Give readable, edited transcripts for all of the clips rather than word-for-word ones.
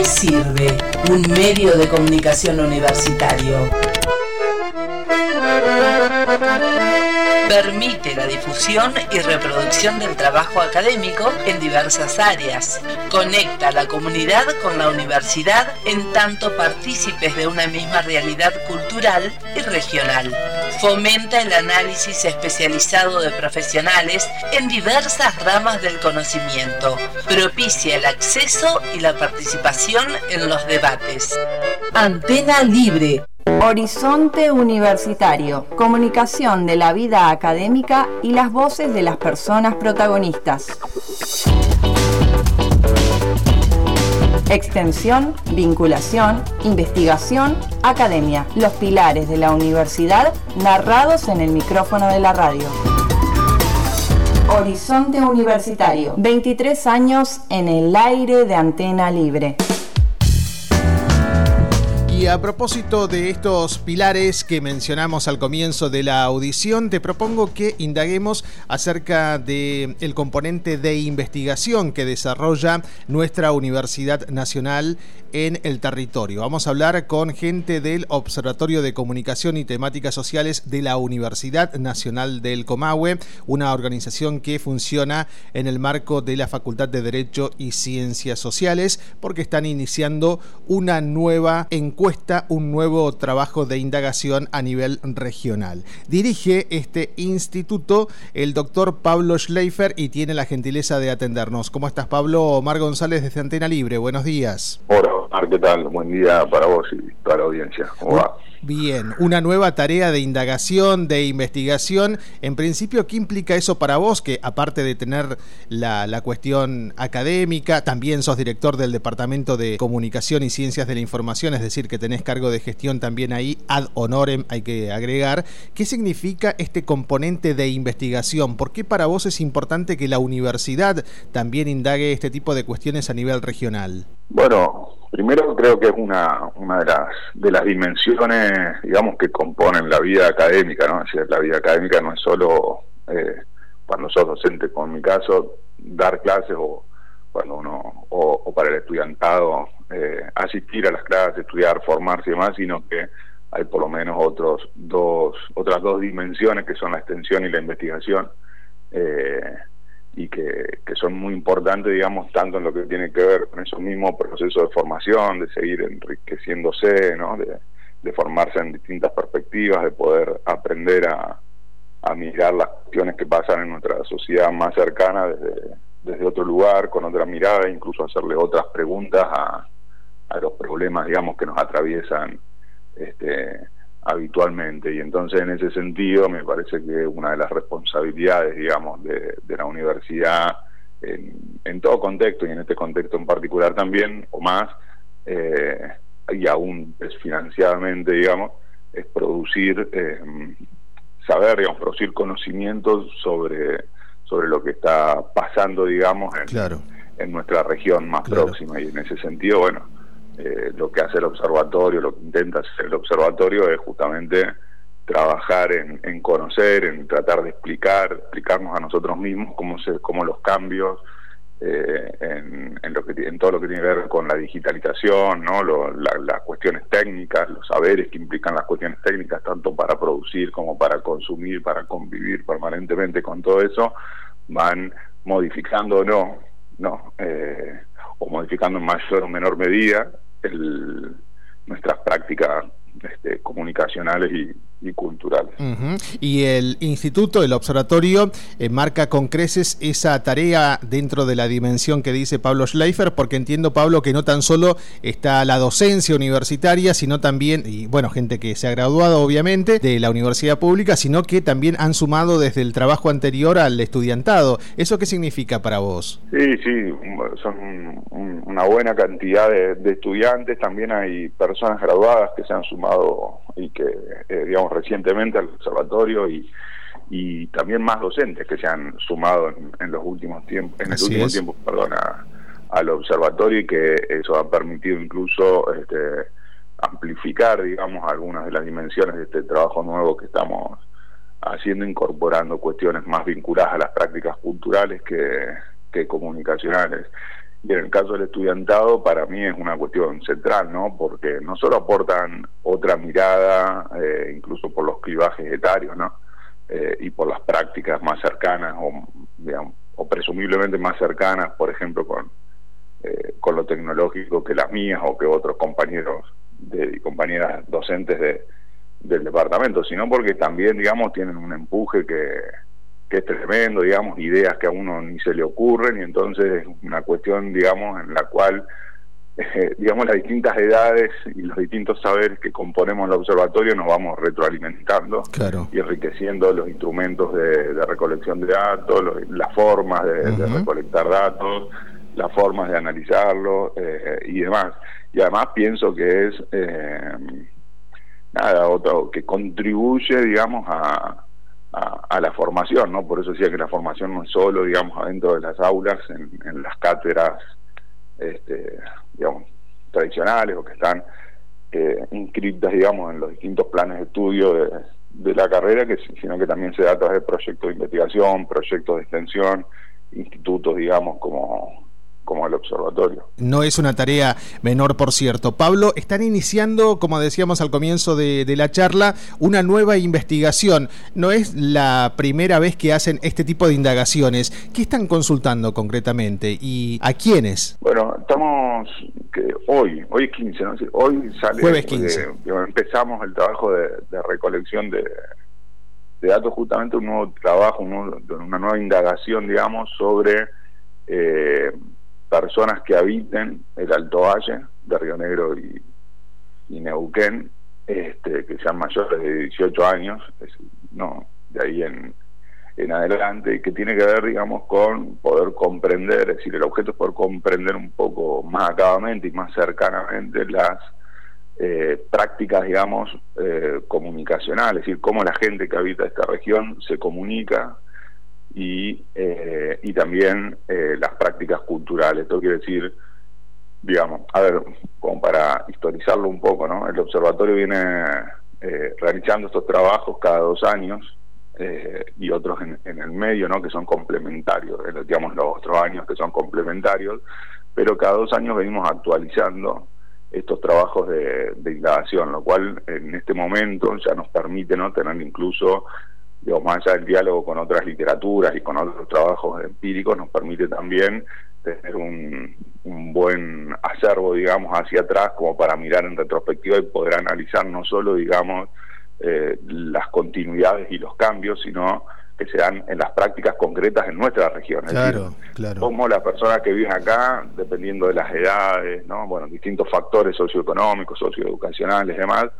sirve un medio de comunicación universitario? Permite la difusión y reproducción del trabajo académico en diversas áreas. Conecta a la comunidad con la universidad en tanto partícipes de una misma realidad cultural y regional. Fomenta el análisis especializado de profesionales en diversas ramas del conocimiento. Propicia el acceso y la participación en los debates. Antena Libre. Horizonte Universitario, comunicación de la vida académica y las voces de las personas protagonistas. Extensión, vinculación, investigación, academia, los pilares de la universidad narrados en el micrófono de la radio. Horizonte Universitario, 23 años en el aire de Antena Libre. Y a propósito de estos pilares que mencionamos al comienzo de la audición, te propongo que indaguemos acerca del componente de investigación que desarrolla nuestra Universidad Nacional en el territorio. Vamos a hablar con gente del Observatorio de Comunicación y Temáticas Sociales de la Universidad Nacional del Comahue, una organización que funciona en el marco de la Facultad de Derecho y Ciencias Sociales, porque están iniciando una nueva encuesta, un nuevo trabajo de indagación a nivel regional. Dirige este instituto el doctor Pablo Schleifer y tiene la gentileza de atendernos. ¿Cómo estás, Pablo? Omar González desde Antena Libre. Buenos días. Hola, Omar, ¿qué tal? Buen día para vos y toda la audiencia. ¿Cómo va? Bien, una nueva tarea de indagación, de investigación. En principio, ¿qué implica eso para vos? Que aparte de tener la cuestión académica, también sos director del Departamento de Comunicación y Ciencias de la Información, es decir, que tenés cargo de gestión también ahí, ad honorem, hay que agregar. ¿Qué significa este componente de investigación? ¿Por qué para vos es importante que la universidad también indague este tipo de cuestiones a nivel regional? Bueno, primero creo que es una de las dimensiones, digamos, que componen la vida académica, ¿no? Es decir, la vida académica no es solo cuando sos docente, como en mi caso, dar clases o cuando uno o para el estudiantado asistir a las clases, estudiar, formarse y demás, sino que hay por lo menos otras dos dimensiones que son la extensión y la investigación. Y que son muy importantes, digamos, tanto en lo que tiene que ver con esos mismos procesos de formación, de seguir enriqueciéndose, ¿no? De formarse en distintas perspectivas, de poder aprender a mirar las cuestiones que pasan en nuestra sociedad más cercana desde otro lugar, con otra mirada, incluso hacerle otras preguntas a los problemas, digamos, que nos atraviesan habitualmente. Y entonces, en ese sentido, me parece que una de las responsabilidades, digamos, de la universidad en todo contexto, y en este contexto en particular también, o más, y aún desfinanciadamente, digamos, es producir saber, digamos, producir conocimientos sobre lo que está pasando, digamos, en nuestra región más próxima. Y en ese sentido, bueno, lo que hace el observatorio, lo que intenta hacer el observatorio es justamente trabajar en conocer, en tratar de explicarnos a nosotros mismos cómo los cambios en todo lo que tiene que ver con la digitalización, ¿no? Las cuestiones técnicas, los saberes que implican las cuestiones técnicas, tanto para producir como para consumir, para convivir permanentemente con todo eso, van modificando o modificando en mayor o menor medida nuestras prácticas comunicacionales y culturales. Y el instituto, el observatorio, marca con creces esa tarea dentro de la dimensión que dice Pablo Schleifer, porque entiendo, Pablo, que no tan solo está la docencia universitaria, sino también, y bueno, gente que se ha graduado obviamente de la universidad pública, sino que también han sumado desde el trabajo anterior al estudiantado. ¿Eso qué significa para vos? Sí, son una buena cantidad de estudiantes. También hay personas graduadas que se han sumado y que, digamos, recientemente al observatorio, y también más docentes que se han sumado en los últimos tiempos, al observatorio, y que eso ha permitido incluso amplificar, digamos, algunas de las dimensiones de este trabajo nuevo que estamos haciendo, incorporando cuestiones más vinculadas a las prácticas culturales que comunicacionales. Y en el caso del estudiantado, para mí es una cuestión central, ¿no? Porque no solo aportan otra mirada, incluso por los clivajes etarios, ¿no? Y por las prácticas más cercanas, digamos, o presumiblemente más cercanas, por ejemplo, con lo tecnológico que las mías o que otros compañeros y compañeras docentes del departamento, sino porque también, digamos, tienen un empuje que es tremendo, digamos, ideas que a uno ni se le ocurren, y entonces es una cuestión, digamos, en la cual, digamos, las distintas edades y los distintos saberes que componemos el observatorio nos vamos retroalimentando, claro, y enriqueciendo los instrumentos de recolección de datos, las formas de recolectar datos, las formas de analizarlos y demás. Y además pienso que es otro que contribuye, digamos, a la formación, ¿no? Por eso decía que la formación no es solo, digamos, adentro de las aulas, en las cátedras, digamos, tradicionales, o que están inscritas, digamos, en los distintos planes de estudio de la carrera, sino que también se da a través de proyectos de investigación, proyectos de extensión, institutos, digamos, como el observatorio. No es una tarea menor, por cierto. Pablo, están iniciando, como decíamos al comienzo de la charla, una nueva investigación. No es la primera vez que hacen este tipo de indagaciones. ¿Qué están consultando concretamente y a quiénes? Bueno, estamos hoy es 15, ¿no? Hoy sale jueves 15. Empezamos el trabajo de recolección de datos, justamente un nuevo trabajo, una nueva indagación, digamos, sobre personas que habiten el Alto Valle de Río Negro y Neuquén, que sean mayores de 18 años, no, de ahí en adelante, y que tiene que ver, digamos, con poder comprender, es decir, el objeto es poder comprender un poco más acabadamente y más cercanamente las prácticas, digamos, comunicacionales, es decir, cómo la gente que habita esta región se comunica, y también las prácticas culturales. Esto quiere decir, digamos, a ver, como para historizarlo un poco, ¿no? El observatorio viene realizando estos trabajos cada 2 años, y otros en el medio, ¿no? Que son complementarios, digamos, los otros años que son complementarios, pero cada 2 años venimos actualizando estos trabajos de indagación, lo cual en este momento ya nos permite, ¿no?, tener incluso, digamos, más allá del diálogo con otras literaturas y con otros trabajos empíricos, nos permite también tener un buen acervo, digamos, hacia atrás, como para mirar en retrospectiva y poder analizar no solo, digamos, las continuidades y los cambios, sino que se dan en las prácticas concretas en nuestra región. Claro, es decir, claro. Cómo las personas que viven acá, dependiendo de las edades, ¿no?, bueno, distintos factores socioeconómicos, socioeducacionales y demás,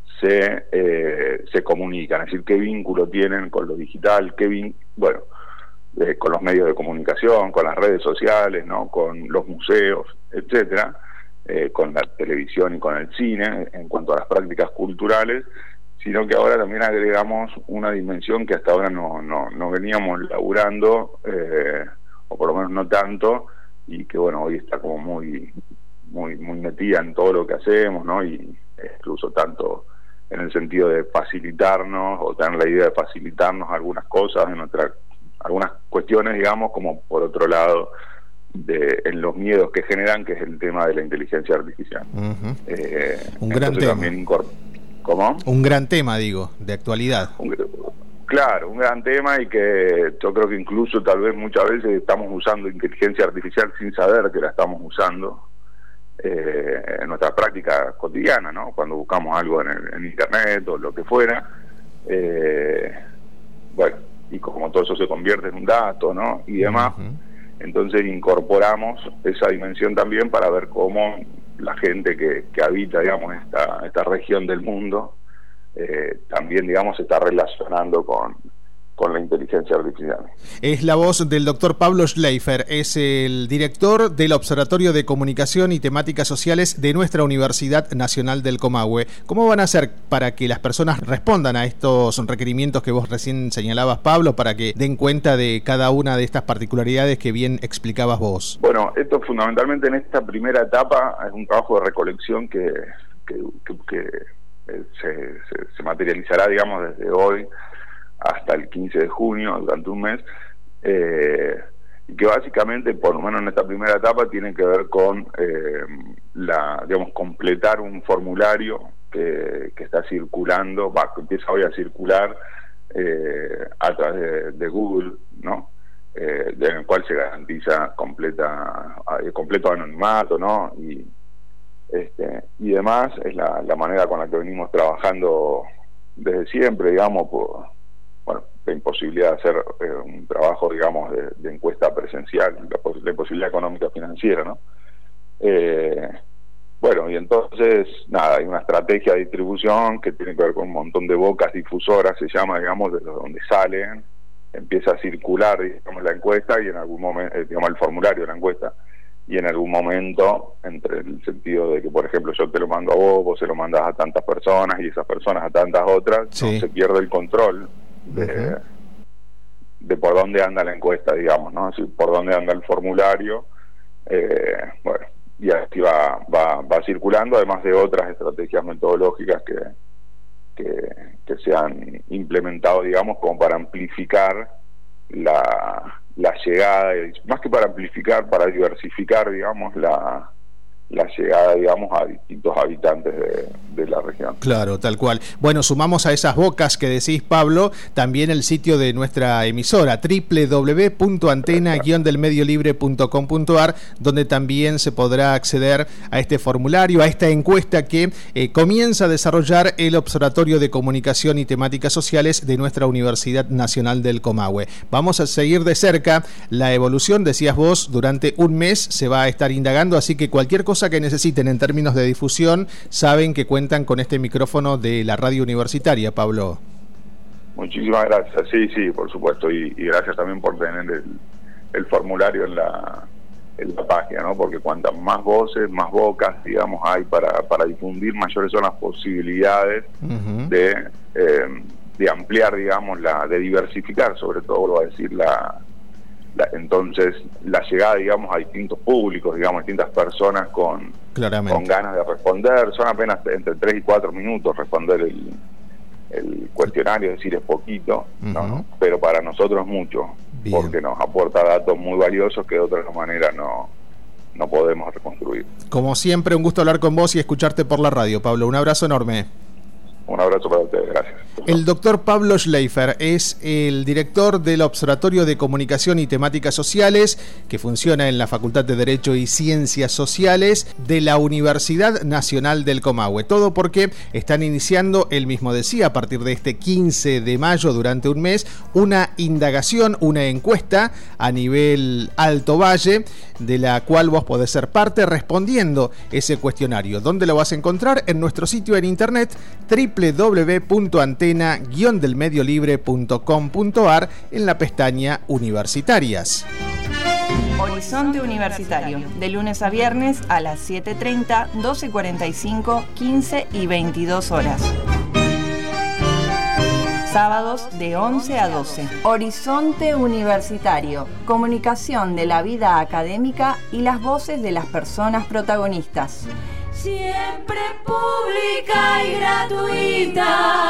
se comunican, es decir, qué vínculo tienen con lo digital, con los medios de comunicación, con las redes sociales, ¿no?, con los museos, etcétera, con la televisión y con el cine, en cuanto a las prácticas culturales, sino que ahora también agregamos una dimensión que hasta ahora no veníamos laburando, o por lo menos no tanto, y que bueno, hoy está como muy metida en todo lo que hacemos, ¿no? Y incluso tanto en el sentido de facilitarnos, o tener la idea de facilitarnos algunas cosas, algunas cuestiones, digamos, como por otro lado, en los miedos que generan, que es el tema de la inteligencia artificial. Un gran tema. ¿Cómo? Un gran tema, digo, de actualidad. Claro, un gran tema, y que yo creo que incluso tal vez muchas veces estamos usando inteligencia artificial sin saber que la estamos usando en nuestra práctica cotidiana, ¿no? Cuando buscamos algo en internet o lo que fuera, bueno, y como todo eso se convierte en un dato, ¿no?, y demás, entonces incorporamos esa dimensión también para ver cómo la gente que habita, digamos, esta región del mundo, también, digamos, se está relacionando con la inteligencia artificial. Es la voz del doctor Pablo Schleifer, es el director del Observatorio de Comunicación y Temáticas Sociales de nuestra Universidad Nacional del Comahue. ¿Cómo van a hacer para que las personas respondan a estos requerimientos que vos recién señalabas, Pablo, para que den cuenta de cada una de estas particularidades que bien explicabas vos? Bueno, esto fundamentalmente en esta primera etapa es un trabajo de recolección que se materializará, digamos, desde hoy hasta el 15 de junio, durante un mes, y que básicamente, por lo menos en esta primera etapa, tiene que ver con completar un formulario que está circulando, que empieza hoy a circular a través de Google, ¿no? En el cual se garantiza completo anonimato, ¿no? Y demás. Es la manera con la que venimos trabajando desde siempre, digamos, por la imposibilidad de hacer un trabajo, digamos, de encuesta presencial, la imposibilidad económica financiera, ¿no? Y entonces, nada, hay una estrategia de distribución que tiene que ver con un montón de bocas difusoras, se llama, digamos, de donde salen, empieza a circular, digamos, la encuesta y en algún momento, digamos, el formulario de la encuesta, y en algún momento, entre el sentido de que, por ejemplo, yo te lo mando a vos se lo mandas a tantas personas y esas personas a tantas otras, sí, ¿no? Se pierde el control de por dónde anda la encuesta, digamos, ¿no? Es decir, por dónde anda el formulario, y así va circulando, además de otras estrategias metodológicas que se han implementado, digamos, como para amplificar la llegada, más que para amplificar, para diversificar, digamos, la llegada, digamos, a distintos habitantes de la región. Claro, tal cual. Bueno, sumamos a esas bocas que decís, Pablo, también el sitio de nuestra emisora, www.antena-delmediolibre.com.ar, donde también se podrá acceder a este formulario, a esta encuesta que comienza a desarrollar el Observatorio de Comunicación y Temáticas Sociales de nuestra Universidad Nacional del Comahue. Vamos a seguir de cerca la evolución, decías vos, durante un mes se va a estar indagando, así que cualquier cosa que necesiten en términos de difusión, saben que cuentan con este micrófono de la radio universitaria, Pablo. Muchísimas gracias, sí, por supuesto, y gracias también por tener el formulario en la página, ¿no? Porque cuantas más voces, más bocas, digamos, hay para difundir, mayores son las posibilidades de ampliar, digamos, de diversificar, sobre todo, vuelvo a decir, entonces la llegada, digamos, a distintos públicos, digamos, distintas personas con ganas de responder. Son apenas entre 3 y 4 minutos responder el cuestionario, es decir, es poquito, ¿no? Pero para nosotros es mucho. Bien. Porque nos aporta datos muy valiosos que de otra manera no podemos reconstruir. Como siempre, un gusto hablar con vos y escucharte por la radio, Pablo. Un abrazo enorme. Un abrazo para ustedes, gracias. El doctor Pablo Schleifer es el director del Observatorio de Comunicación y Temáticas Sociales, que funciona en la Facultad de Derecho y Ciencias Sociales de la Universidad Nacional del Comahue. Todo porque están iniciando, él mismo decía, a partir de este 15 de mayo, durante un mes, una indagación, una encuesta a nivel Alto Valle, de la cual vos podés ser parte respondiendo ese cuestionario. ¿Dónde lo vas a encontrar? En nuestro sitio en internet, www.antena-delmediolibre.com.ar, en la pestaña Universitarias. Horizonte Universitario, de lunes a viernes a las 7:30, 12:45, 15 y 22 horas. Sábados de 11 a 12. Horizonte Universitario, comunicación de la vida académica y las voces de las personas protagonistas. Siempre pública y gratuita.